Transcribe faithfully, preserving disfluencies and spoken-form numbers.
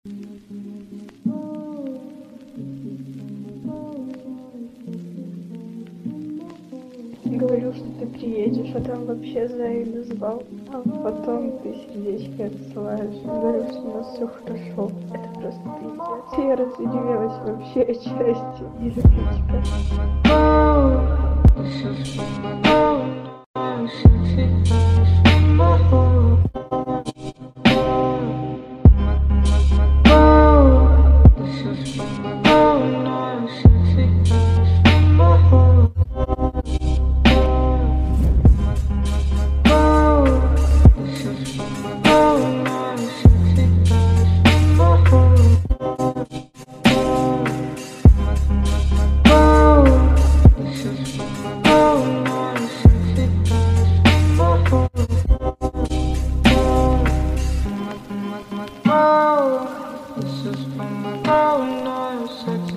Говорил, что ты приедешь, а там вообще Заида звал. А потом ты сердечки отсылаешь. Говорил, что у нас все хорошо. Это просто пиздец. Я разревелась вообще отчасти. Не люблю This is from my paranoia.